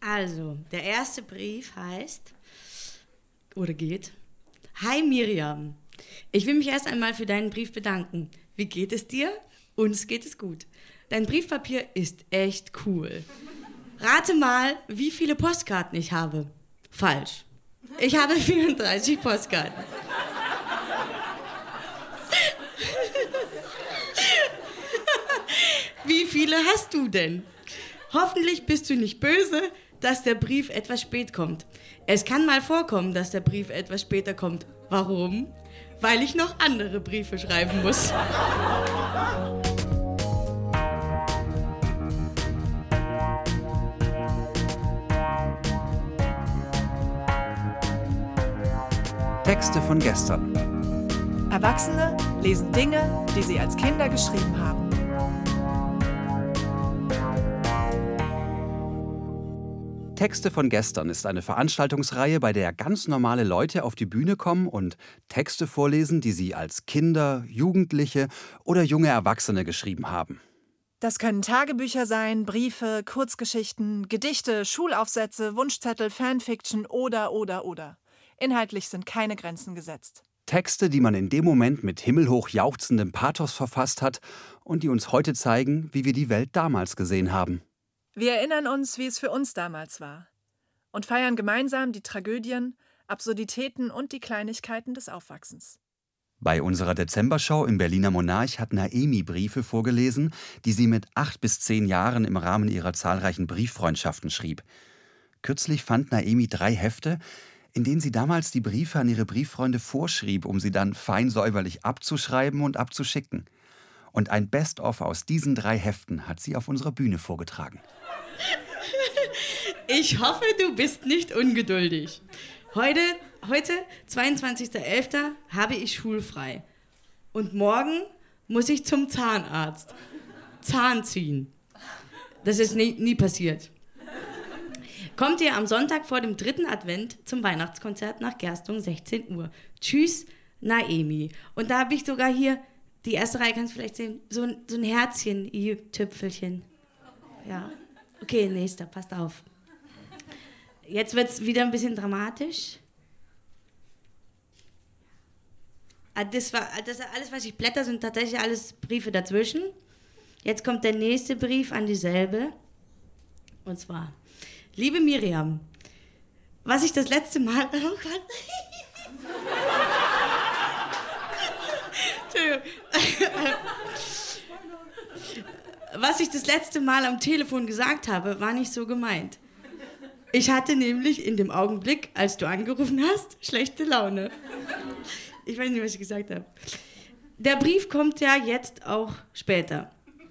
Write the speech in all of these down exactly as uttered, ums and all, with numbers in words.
Also, der erste Brief heißt, oder geht, Hi Miriam, ich will mich erst einmal für deinen Brief bedanken. Wie geht es dir? Uns geht es gut. Dein Briefpapier ist echt cool. Rate mal, wie viele Postkarten ich habe. Falsch. Ich habe vierunddreißig Postkarten. Wie viele hast du denn? Hoffentlich bist du nicht böse, dass der Brief etwas spät kommt. Es kann mal vorkommen, dass der Brief etwas später kommt. Warum? Weil ich noch andere Briefe schreiben muss. Texte von gestern. Erwachsene lesen Dinge, die sie als Kinder geschrieben haben. Texte von gestern ist eine Veranstaltungsreihe, bei der ganz normale Leute auf die Bühne kommen und Texte vorlesen, die sie als Kinder, Jugendliche oder junge Erwachsene geschrieben haben. Das können Tagebücher sein, Briefe, Kurzgeschichten, Gedichte, Schulaufsätze, Wunschzettel, Fanfiction oder, oder, oder. Inhaltlich sind keine Grenzen gesetzt. Texte, die man in dem Moment mit himmelhoch jauchzendem Pathos verfasst hat und die uns heute zeigen, wie wir die Welt damals gesehen haben. Wir erinnern uns, wie es für uns damals war und feiern gemeinsam die Tragödien, Absurditäten und die Kleinigkeiten des Aufwachsens. Bei unserer Dezembershow im Berliner Monarch hat Naemi Briefe vorgelesen, die sie mit acht bis zehn Jahren im Rahmen ihrer zahlreichen Brieffreundschaften schrieb. Kürzlich fand Naemi drei Hefte, in denen sie damals die Briefe an ihre Brieffreunde vorschrieb, um sie dann fein säuberlich abzuschreiben und abzuschicken. Und ein Best-of aus diesen drei Heften hat sie auf unserer Bühne vorgetragen. Ich hoffe, du bist nicht ungeduldig. Heute, heute zweiundzwanzigster elfter, habe ich schulfrei. Und morgen muss ich zum Zahnarzt. Zahn ziehen. Das ist nie, nie passiert. Kommt ihr am Sonntag vor dem dritten Advent zum Weihnachtskonzert nach Gerstung, sechzehn Uhr. Tschüss, Naemi. Und da habe ich sogar hier, die erste Reihe kannst du vielleicht sehen, so ein, so ein Herzchen, i-Tüpfelchen. Ja. Okay, nächster, passt auf. Jetzt wird es wieder ein bisschen dramatisch. Das war, das alles, was ich blätter, sind tatsächlich alles Briefe dazwischen. Jetzt kommt der nächste Brief an dieselbe. Und zwar, liebe Miriam, was ich das letzte Mal... Oh Gott. Was ich das letzte Mal am Telefon gesagt habe, war nicht so gemeint. Ich hatte nämlich in dem Augenblick, als du angerufen hast, schlechte Laune. Ich weiß nicht, was ich gesagt habe. Der Brief kommt ja jetzt auch später.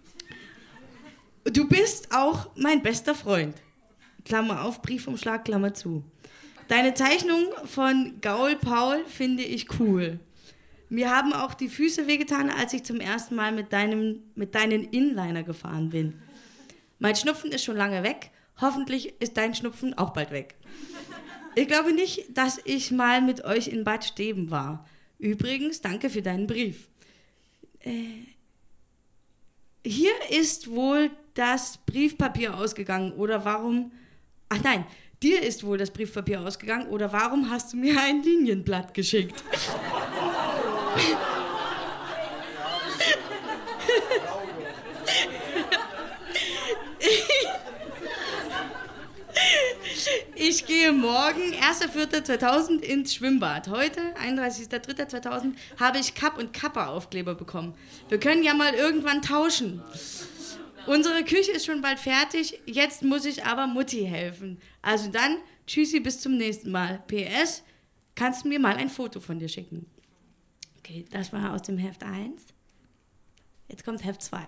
Du bist auch mein bester Freund. Klammer auf, Briefumschlag, Klammer zu. Deine Zeichnung von Gaul Paul finde ich cool. Mir haben auch die Füße wehgetan, als ich zum ersten Mal mit, deinem, mit deinen Inliner gefahren bin. Mein Schnupfen ist schon lange weg. Hoffentlich ist dein Schnupfen auch bald weg. Ich glaube nicht, dass ich mal mit euch in Bad Steben war. Übrigens, danke für deinen Brief. Äh, hier ist wohl das Briefpapier ausgegangen. Oder warum... Ach nein, dir ist wohl das Briefpapier ausgegangen. Oder warum hast du mir ein Linienblatt geschickt? Ich gehe morgen, erster vierter zweitausend, ins Schwimmbad. Heute, einunddreißigster dritter zweitausend, habe ich Kapp- und Kappa-Aufkleber bekommen. Wir können ja mal irgendwann tauschen. Unsere Küche ist schon bald fertig, jetzt muss ich aber Mutti helfen. Also dann, tschüssi, bis zum nächsten Mal. P S, kannst du mir mal ein Foto von dir schicken? Okay, das war aus dem Heft eins. Jetzt kommt Heft zwei.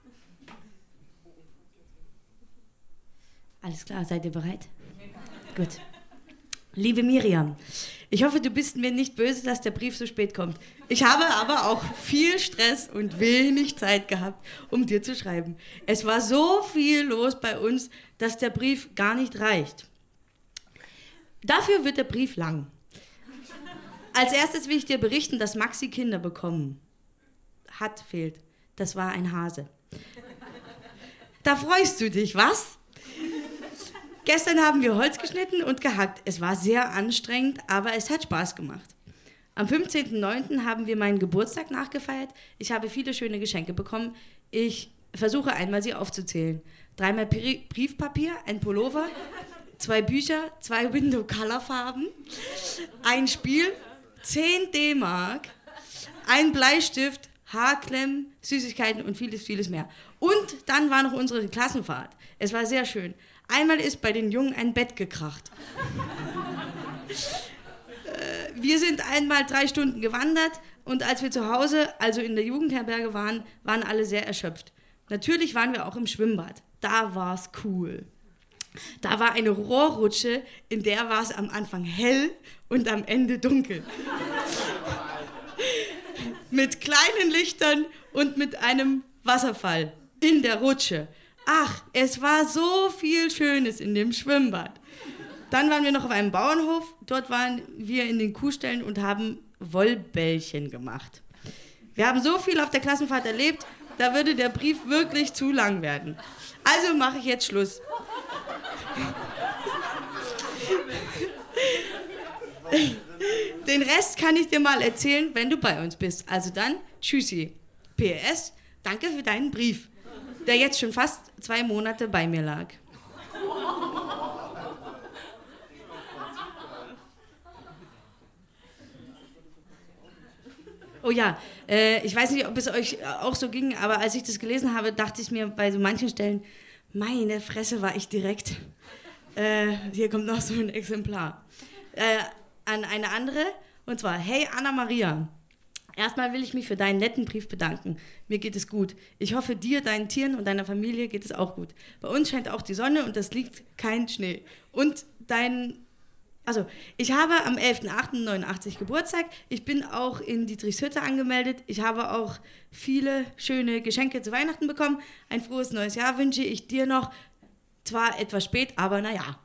Alles klar, seid ihr bereit? Gut. Liebe Miriam, ich hoffe, du bist mir nicht böse, dass der Brief so spät kommt. Ich habe aber auch viel Stress und wenig Zeit gehabt, um dir zu schreiben. Es war so viel los bei uns, dass der Brief gar nicht reicht. Dafür wird der Brief lang. Als erstes will ich dir berichten, dass Maxi Kinder bekommen hat, fehlt. Das war ein Hase. Da freust du dich, was? Gestern haben wir Holz geschnitten und gehackt. Es war sehr anstrengend, aber es hat Spaß gemacht. Am fünfzehnten neunten haben wir meinen Geburtstag nachgefeiert. Ich habe viele schöne Geschenke bekommen. Ich versuche einmal sie aufzuzählen. Dreimal Briefpapier, ein Pullover, zwei Bücher, zwei Window-Color-Farben, ein Spiel, zehn D-Mark, ein Bleistift, Haarklemmen, Süßigkeiten und vieles, vieles mehr. Und dann war noch unsere Klassenfahrt. Es war sehr schön. Einmal ist bei den Jungen ein Bett gekracht. äh, wir sind einmal drei Stunden gewandert und als wir zu Hause, also in der Jugendherberge waren, waren alle sehr erschöpft. Natürlich waren wir auch im Schwimmbad. Da war es cool. Da war eine Rohrrutsche, in der war es am Anfang hell und am Ende dunkel. Mit kleinen Lichtern und mit einem Wasserfall in der Rutsche. Ach, es war so viel Schönes in dem Schwimmbad. Dann waren wir noch auf einem Bauernhof. Dort waren wir in den Kuhställen und haben Wollbällchen gemacht. Wir haben so viel auf der Klassenfahrt erlebt, da würde der Brief wirklich zu lang werden. Also mache ich jetzt Schluss. Den Rest kann ich dir mal erzählen, wenn du bei uns bist. Also dann, tschüssi. P S, danke für deinen Brief, der jetzt schon fast zwei Monate bei mir lag. Oh ja, äh, ich weiß nicht, ob es euch auch so ging, aber als ich das gelesen habe, dachte ich mir bei so manchen Stellen, meine Fresse, war ich direkt. Äh, hier kommt noch so ein Exemplar. Äh, an eine andere, und zwar, hey Anna-Maria, erstmal will ich mich für deinen netten Brief bedanken. Mir geht es gut. Ich hoffe, dir, deinen Tieren und deiner Familie geht es auch gut. Bei uns scheint auch die Sonne und es liegt kein Schnee. Und dein... Also, ich habe am elften achten neunundachtzig Geburtstag. Ich bin auch in Dietrichshütte angemeldet. Ich habe auch viele schöne Geschenke zu Weihnachten bekommen. Ein frohes neues Jahr wünsche ich dir noch. Zwar etwas spät, aber naja.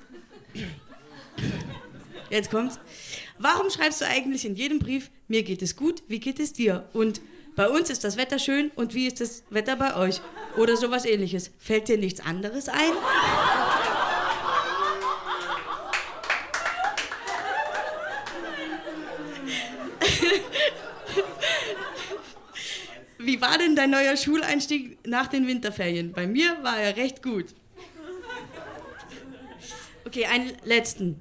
Jetzt kommt's. Warum schreibst du eigentlich in jedem Brief, mir geht es gut, wie geht es dir? Und bei uns ist das Wetter schön und wie ist das Wetter bei euch? Oder sowas Ähnliches. Fällt dir nichts anderes ein? Wie war denn dein neuer Schuleinstieg nach den Winterferien? Bei mir war er recht gut. Okay, einen letzten.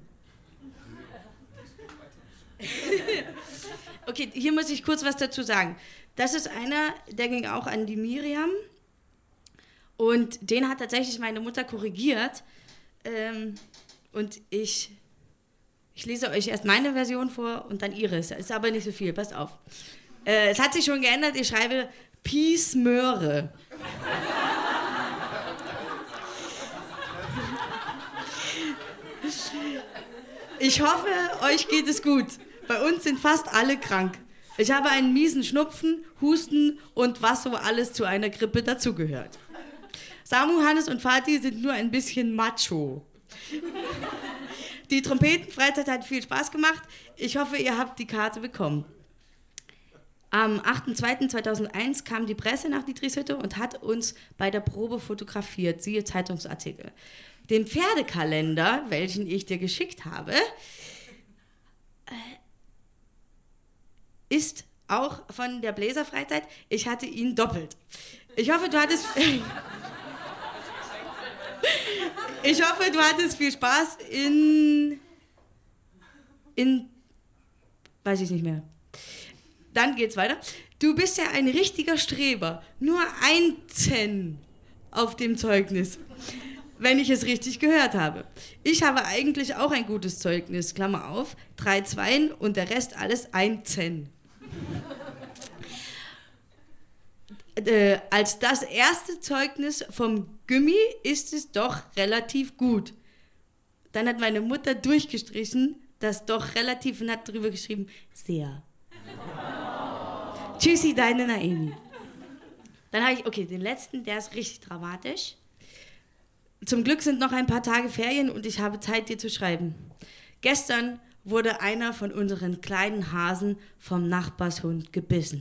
Okay, hier muss ich kurz was dazu sagen. Das ist einer, der ging auch an die Miriam. Und den hat tatsächlich meine Mutter korrigiert. Ähm, und ich, ich lese euch erst meine Version vor und dann ihre. Es ist aber nicht so viel, passt auf. Äh, es hat sich schon geändert, ich schreibe Peace Möhre. Ich hoffe, euch geht es gut. Bei uns sind fast alle krank. Ich habe einen miesen Schnupfen, Husten und was so alles zu einer Grippe dazugehört. Samu, Hannes und Fatih sind nur ein bisschen macho. Die Trompetenfreizeit hat viel Spaß gemacht. Ich hoffe, ihr habt die Karte bekommen. Am achten zweiten zweitausendeins kam die Presse nach Dietrichshütte und hat uns bei der Probe fotografiert, siehe Zeitungsartikel. Den Pferdekalender, welchen ich dir geschickt habe, ist auch von der Bläserfreizeit. Ich hatte ihn doppelt. Ich hoffe, du hattest... ich hoffe, du hattest viel Spaß in... in... weiß ich nicht mehr. Dann geht's weiter. Du bist ja ein richtiger Streber. Nur ein Zen auf dem Zeugnis, wenn ich es richtig gehört habe. Ich habe eigentlich auch ein gutes Zeugnis, Klammer auf, drei Zweien und der Rest alles ein Zen. Äh, als das erste Zeugnis vom Gymmi ist es doch relativ gut. Dann hat meine Mutter durchgestrichen, das doch relativ und hat drüber geschrieben, sehr. Tschüssi, deine Naemi. Dann habe ich, okay, den letzten, der ist richtig dramatisch. Zum Glück sind noch ein paar Tage Ferien und ich habe Zeit, dir zu schreiben. Gestern wurde einer von unseren kleinen Hasen vom Nachbarshund gebissen.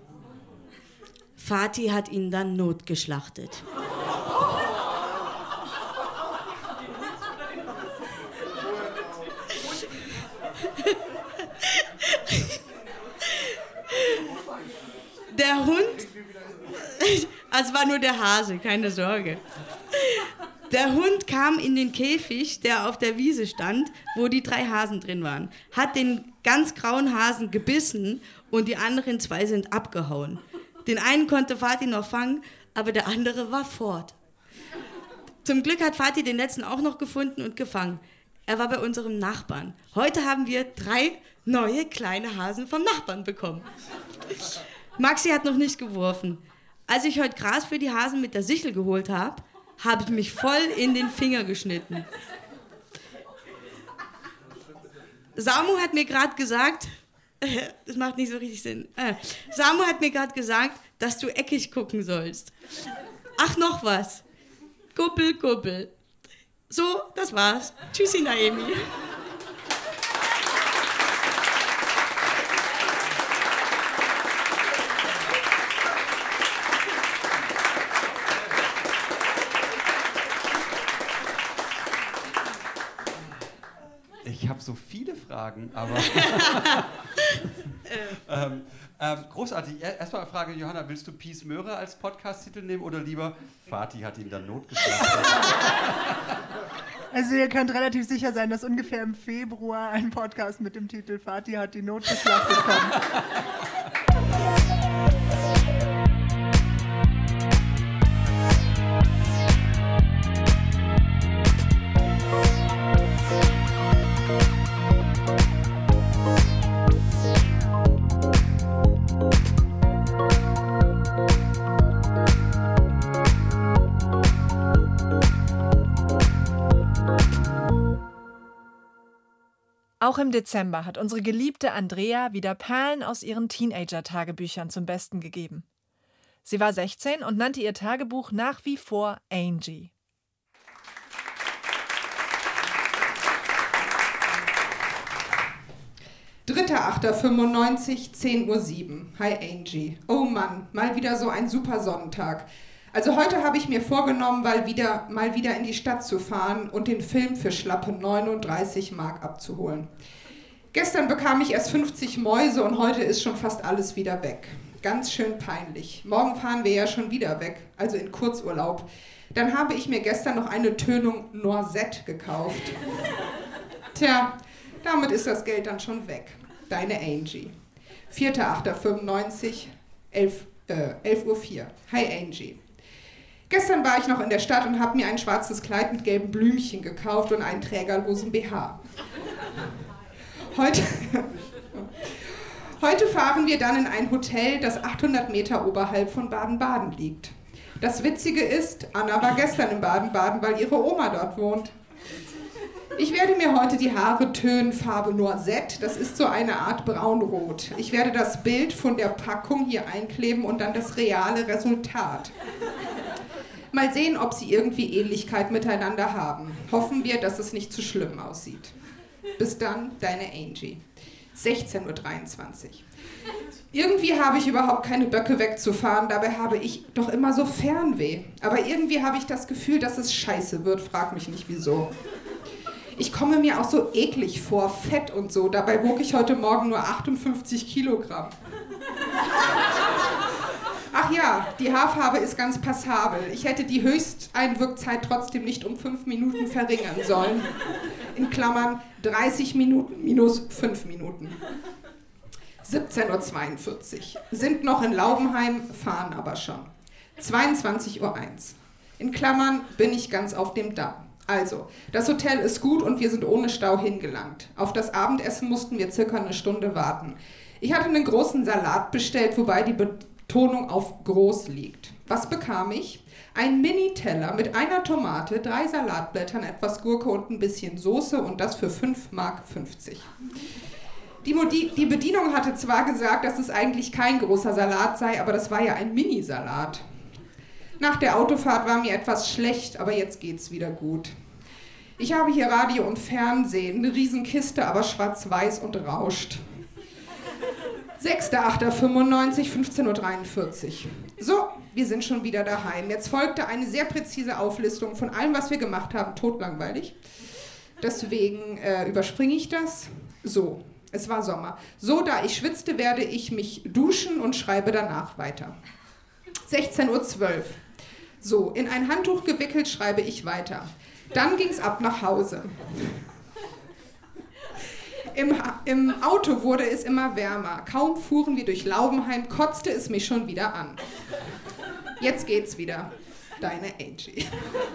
Fatih hat ihn dann notgeschlachtet. Der Hund, also es war nur der Hase, keine Sorge. Der Hund kam in den Käfig, der auf der Wiese stand, wo die drei Hasen drin waren, hat den ganz grauen Hasen gebissen und die anderen zwei sind abgehauen. Den einen konnte Vati noch fangen, aber der andere war fort. Zum Glück hat Vati den letzten auch noch gefunden und gefangen. Er war bei unserem Nachbarn. Heute haben wir drei neue kleine Hasen vom Nachbarn bekommen. Maxi hat noch nicht geworfen. Als ich heute Gras für die Hasen mit der Sichel geholt habe, habe ich mich voll in den Finger geschnitten. Samu hat mir gerade gesagt, äh, das macht nicht so richtig Sinn. Äh, Samu hat mir gerade gesagt, dass du eckig gucken sollst. Ach, noch was. Kuppel, kuppel. So, das war's. Tschüssi, Naemi. Ich habe so viele Fragen, aber ähm, ähm, großartig. Erstmal eine Frage, Johanna, willst du Pies Möhre als Podcast-Titel nehmen oder lieber Vati hat ihn dann notgeschlagen? Also ihr könnt relativ sicher sein, dass ungefähr im Februar ein Podcast mit dem Titel Vati hat die notgeschlachtet kommt. Auch im Dezember hat unsere geliebte Andrea wieder Perlen aus ihren Teenager-Tagebüchern zum Besten gegeben. Sie war sechzehn und nannte ihr Tagebuch nach wie vor Angie. dritter achter fünfundneunzig, zehn Uhr sieben. Hi Angie. Oh Mann, mal wieder so ein super Sonnentag. Also heute habe ich mir vorgenommen, mal wieder, mal wieder in die Stadt zu fahren und den Film für schlappe neununddreißig Mark abzuholen. Gestern bekam ich erst fünfzig Mäuse und heute ist schon fast alles wieder weg. Ganz schön peinlich. Morgen fahren wir ja schon wieder weg, also in Kurzurlaub. Dann habe ich mir gestern noch eine Tönung Noisette gekauft. Tja, damit ist das Geld dann schon weg. Deine Angie. vierter achter fünfundneunzig, elf Uhr vier. Hi Angie. Gestern war ich noch in der Stadt und habe mir ein schwarzes Kleid mit gelben Blümchen gekauft und einen trägerlosen B H. Heute, heute fahren wir dann in ein Hotel, das achthundert Meter oberhalb von Baden-Baden liegt. Das Witzige ist, Anna war gestern in Baden-Baden, weil ihre Oma dort wohnt. Ich werde mir heute die Haare tönen, Farbe Noisette, das ist so eine Art braunrot. Ich werde das Bild von der Packung hier einkleben und dann das reale Resultat. Mal sehen, ob sie irgendwie Ähnlichkeit miteinander haben. Hoffen wir, dass es nicht zu schlimm aussieht. Bis dann, deine Angie. sechzehn Uhr dreiundzwanzig. Irgendwie habe ich überhaupt keine Böcke wegzufahren, dabei habe ich doch immer so Fernweh. Aber irgendwie habe ich das Gefühl, dass es scheiße wird, frag mich nicht wieso. Ich komme mir auch so eklig vor, fett und so, dabei wog ich heute Morgen nur achtundfünfzig Kilogramm. Ach ja, die Haarfarbe ist ganz passabel. Ich hätte die Höchsteinwirkzeit trotzdem nicht um fünf Minuten verringern sollen. In Klammern dreißig Minuten minus fünf Minuten. siebzehn Uhr zweiundvierzig. Sind noch in Laubenheim, fahren aber schon. zweiundzwanzig Uhr eins. In Klammern bin ich ganz auf dem Damm. Also, das Hotel ist gut und wir sind ohne Stau hingelangt. Auf das Abendessen mussten wir circa eine Stunde warten. Ich hatte einen großen Salat bestellt, wobei die Betonung auf groß liegt. Was bekam ich? Ein Mini-Teller mit einer Tomate, drei Salatblättern, etwas Gurke und ein bisschen Soße und das für fünf Mark fünfzig. Die, Modi- die Bedienung hatte zwar gesagt, dass es eigentlich kein großer Salat sei, aber das war ja ein Mini-Salat. Nach der Autofahrt war mir etwas schlecht, aber jetzt geht's wieder gut. Ich habe hier Radio und Fernsehen, eine Riesenkiste, aber schwarz-weiß und rauscht. sechster achter fünfundneunzig, fünfzehn Uhr dreiundvierzig. So, wir sind schon wieder daheim. Jetzt folgte eine sehr präzise Auflistung von allem, was wir gemacht haben, totlangweilig. Deswegen äh, überspringe ich das. So, Es war Sommer. So, da ich schwitzte, werde ich mich duschen und schreibe danach weiter. sechzehn Uhr zwölf. So, in ein Handtuch gewickelt schreibe ich weiter. Dann ging's ab nach Hause. Im, Im Auto wurde es immer wärmer. Kaum fuhren wir durch Laubenheim, kotzte es mich schon wieder an. Jetzt geht's wieder. Deine Angie.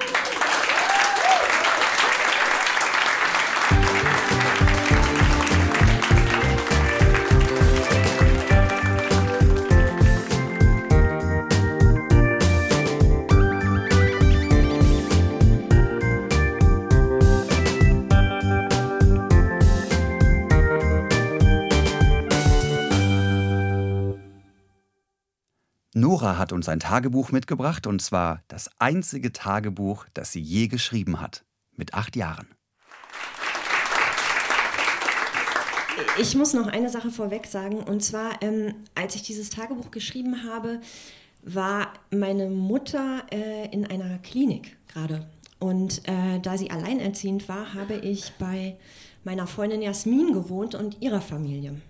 Nora hat uns ein Tagebuch mitgebracht, und zwar das einzige Tagebuch, das sie je geschrieben hat, mit acht Jahren. Ich muss noch eine Sache vorweg sagen, und zwar, ähm, als ich dieses Tagebuch geschrieben habe, war meine Mutter äh, in einer Klinik gerade. Und äh, da sie alleinerziehend war, habe ich bei meiner Freundin Jasmin gewohnt und ihrer Familie.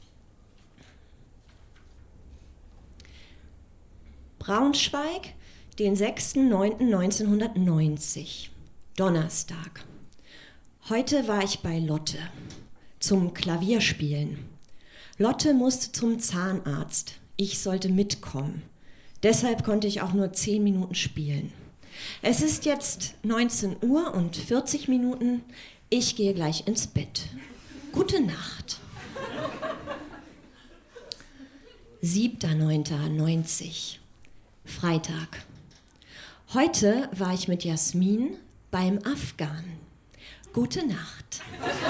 Braunschweig, den sechster neunter neunzehnhundertneunzig, Donnerstag. Heute war ich bei Lotte zum Klavierspielen. Lotte musste zum Zahnarzt. Ich sollte mitkommen. Deshalb konnte ich auch nur zehn Minuten spielen. Es ist jetzt neunzehn Uhr und vierzig Minuten. Ich gehe gleich ins Bett. Gute Nacht. siebter neunter neunzig, Freitag. Heute war ich mit Jasmin beim Afghan. Gute Nacht.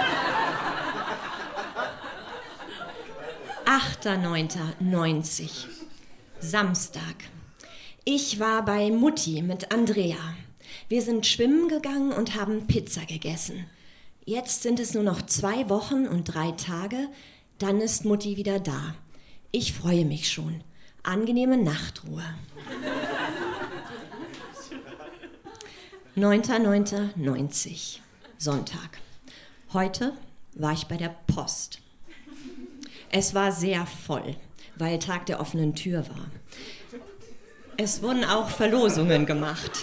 achter neunter neunzig, Samstag. Ich war bei Mutti mit Andrea. Wir sind schwimmen gegangen und haben Pizza gegessen. Jetzt sind es nur noch zwei Wochen und drei Tage, dann ist Mutti wieder da. Ich freue mich schon. Angenehme Nachtruhe. neunter neunter neunzig, Sonntag. Heute war ich bei der Post. Es war sehr voll, weil Tag der offenen Tür war. Es wurden auch Verlosungen gemacht.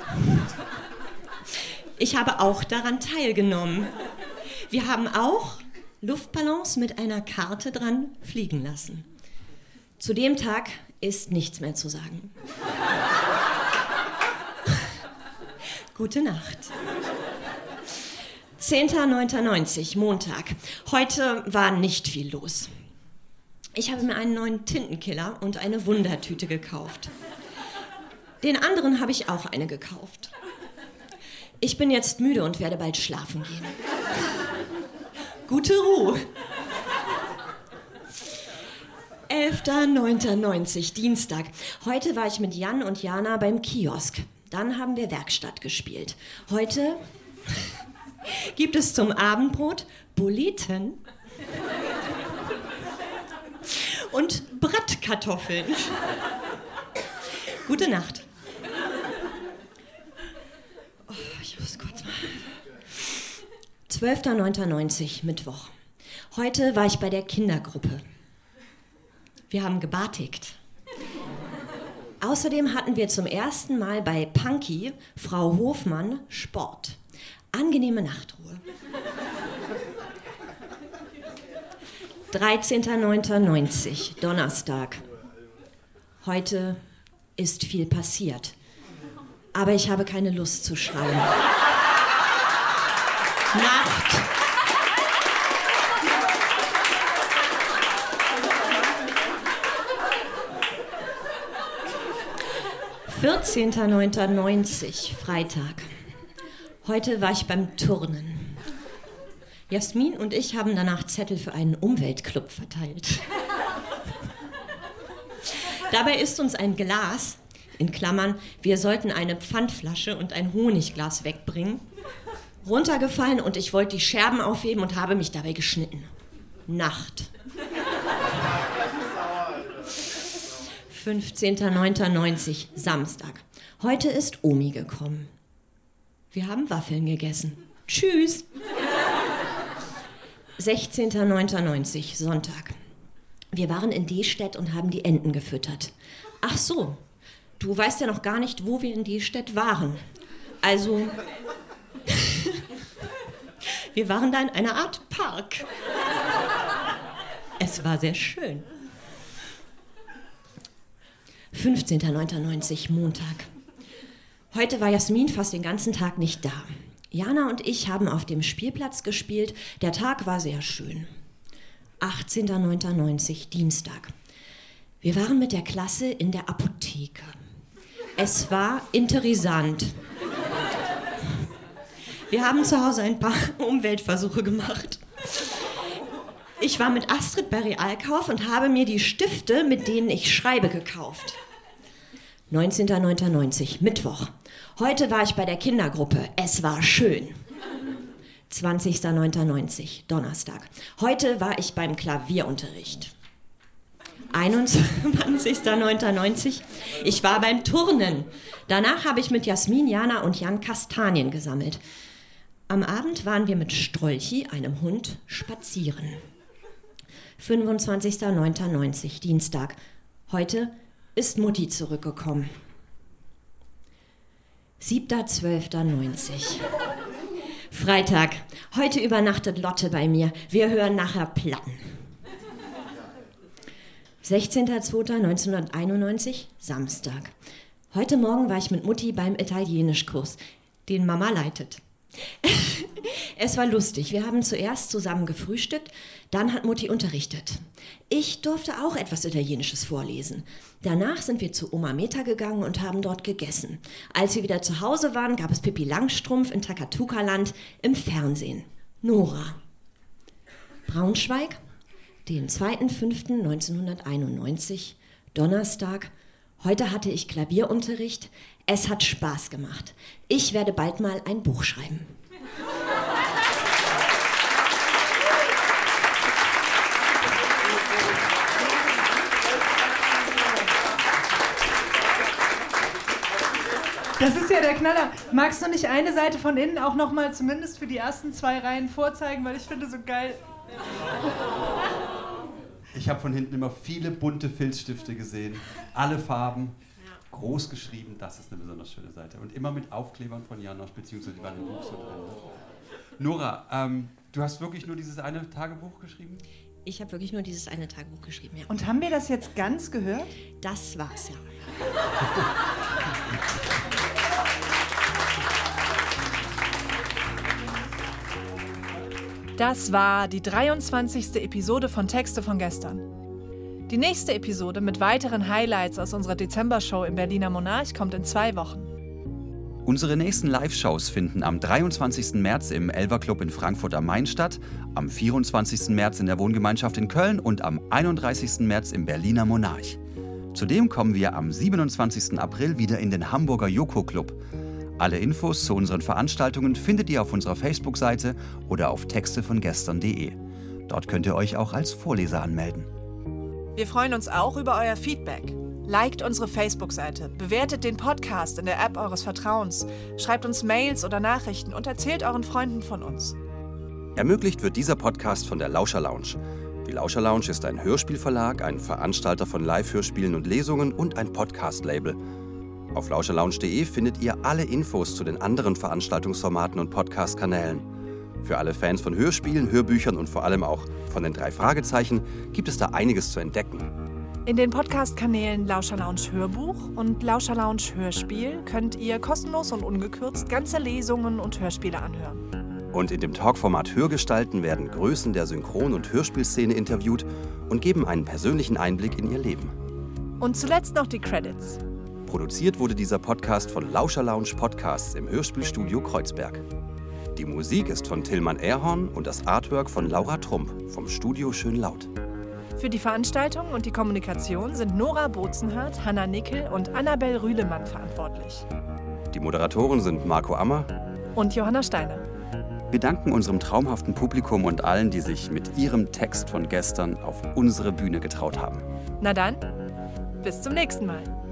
Ich habe auch daran teilgenommen. Wir haben auch Luftballons mit einer Karte dran fliegen lassen. Zu dem Tag ist nichts mehr zu sagen. Gute Nacht. zehnter neunter neunzig, Montag. Heute war nicht viel los. Ich habe mir einen neuen Tintenkiller und eine Wundertüte gekauft. Den anderen habe ich auch eine gekauft. Ich bin jetzt müde und werde bald schlafen gehen. Gute Ruhe. elfter neunter neunzig, Dienstag. Heute war ich mit Jan und Jana beim Kiosk. Dann haben wir Werkstatt gespielt. Heute gibt es zum Abendbrot Buletten und Bratkartoffeln. Gute Nacht. Oh, ich muss kurz mal. zwölfter neunter neunzig, Mittwoch. Heute war ich bei der Kindergruppe. Wir haben gebatigt. Außerdem hatten wir zum ersten Mal bei Punky, Frau Hofmann, Sport. Angenehme Nachtruhe. dreizehnter neunter neunzig, Donnerstag. Heute ist viel passiert. Aber ich habe keine Lust zu schreiben. Nacht. vierzehnter neunter neunzig, Freitag. Heute war ich beim Turnen. Jasmin und ich haben danach Zettel für einen Umweltclub verteilt. Dabei ist uns ein Glas, in Klammern, wir sollten eine Pfandflasche und ein Honigglas wegbringen, runtergefallen und ich wollte die Scherben aufheben und habe mich dabei geschnitten. Nacht. fünfzehnter neunter neunzig, Samstag. Heute ist Omi gekommen. Wir haben Waffeln gegessen. Tschüss. sechzehnter neunter neunzig, Sonntag. Wir waren in Destedt und haben die Enten gefüttert. Ach so, du weißt ja noch gar nicht, wo wir in Destedt waren. Also, wir waren da in einer Art Park. Es war sehr schön. fünfzehnter neunter neunzig, Montag. Heute war Jasmin fast den ganzen Tag nicht da. Jana und ich haben auf dem Spielplatz gespielt. Der Tag war sehr schön. achtzehnter neunter neunzig, Dienstag. Wir waren mit der Klasse in der Apotheke. Es war interessant. Wir haben zu Hause ein paar Umweltversuche gemacht. Ich war mit Astrid bei Realkauf und habe mir die Stifte, mit denen ich schreibe, gekauft. neunzehnter neunter neunzig, Mittwoch. Heute war ich bei der Kindergruppe. Es war schön. zwanzigster neunter neunzig, Donnerstag. Heute war ich beim Klavierunterricht. einundzwanzigster neunter neunzig, ich war beim Turnen. Danach habe ich mit Jasmin, Jana und Jan Kastanien gesammelt. Am Abend waren wir mit Strolchi, einem Hund, spazieren. fünfundzwanzigster neunter neunzig, Dienstag. Heute ist Mutti zurückgekommen. siebter zwölfter neunzig. Freitag. Heute übernachtet Lotte bei mir. Wir hören nachher Platten. sechzehnter zweiter neunzehnhunderteinundneunzig, Samstag. Heute Morgen war ich mit Mutti beim Italienischkurs, den Mama leitet. Es war lustig. Wir haben zuerst zusammen gefrühstückt, dann hat Mutti unterrichtet. Ich durfte auch etwas Italienisches vorlesen. Danach sind wir zu Oma Meta gegangen und haben dort gegessen. Als wir wieder zu Hause waren, gab es Pippi Langstrumpf in Takatuka-Land im Fernsehen. Nora. Braunschweig, den zweiter fünfter neunzehnhunderteinundneunzig, Donnerstag. Heute hatte ich Klavierunterricht. Es hat Spaß gemacht. Ich werde bald mal ein Buch schreiben. Das ist ja der Knaller. Magst du nicht eine Seite von innen auch noch mal zumindest für die ersten zwei Reihen vorzeigen, weil ich finde so geil. Ich habe von hinten immer viele bunte Filzstifte gesehen, alle Farben, groß geschrieben, das ist eine besonders schöne Seite. Und immer mit Aufklebern von Janosch, beziehungsweise die waren im Buch so drin. Nora, ähm, du hast wirklich nur dieses eine Tagebuch geschrieben? Ich habe wirklich nur dieses eine Tagebuch geschrieben, ja. Und haben wir das jetzt ganz gehört? Das war's, ja. Das war die dreiundzwanzigste Episode von Texte von gestern. Die nächste Episode mit weiteren Highlights aus unserer Dezember-Show im Berliner Monarch kommt in zwei Wochen. Unsere nächsten Live-Shows finden am dreiundzwanzigsten März im Elver Club in Frankfurt am Main statt, am vierundzwanzigsten März in der Wohngemeinschaft in Köln und am einunddreißigsten März im Berliner Monarch. Zudem kommen wir am siebenundzwanzigsten April wieder in den Hamburger Joko Club. Alle Infos zu unseren Veranstaltungen findet ihr auf unserer Facebook-Seite oder auf textevongestern punkt de. Dort könnt ihr euch auch als Vorleser anmelden. Wir freuen uns auch über euer Feedback. Liked unsere Facebook-Seite, bewertet den Podcast in der App eures Vertrauens, schreibt uns Mails oder Nachrichten und erzählt euren Freunden von uns. Ermöglicht wird dieser Podcast von der Lauscher Lounge. Die Lauscher Lounge ist ein Hörspielverlag, ein Veranstalter von Live-Hörspielen und Lesungen und ein Podcast-Label. Auf lauscher lounge punkt de findet ihr alle Infos zu den anderen Veranstaltungsformaten und Podcast-Kanälen. Für alle Fans von Hörspielen, Hörbüchern und vor allem auch von den drei Fragezeichen gibt es da einiges zu entdecken. In den Podcast-Kanälen Lauscher Lounge Hörbuch und Lauscher Lounge Hörspiel könnt ihr kostenlos und ungekürzt ganze Lesungen und Hörspiele anhören. Und in dem Talkformat Hörgestalten werden Größen der Synchron- und Hörspielszene interviewt und geben einen persönlichen Einblick in ihr Leben. Und zuletzt noch die Credits. Produziert wurde dieser Podcast von Lauscher Lounge Podcasts im Hörspielstudio Kreuzberg. Die Musik ist von Tillmann Erhorn und das Artwork von Laura Trump vom Studio Schönlaut. Für die Veranstaltung und die Kommunikation sind Nora Bozenhardt, Hanna Nickel und Annabel Rühlemann verantwortlich. Die Moderatoren sind Marco Ammer und Johanna Steiner. Wir danken unserem traumhaften Publikum und allen, die sich mit ihrem Text von gestern auf unsere Bühne getraut haben. Na dann, bis zum nächsten Mal.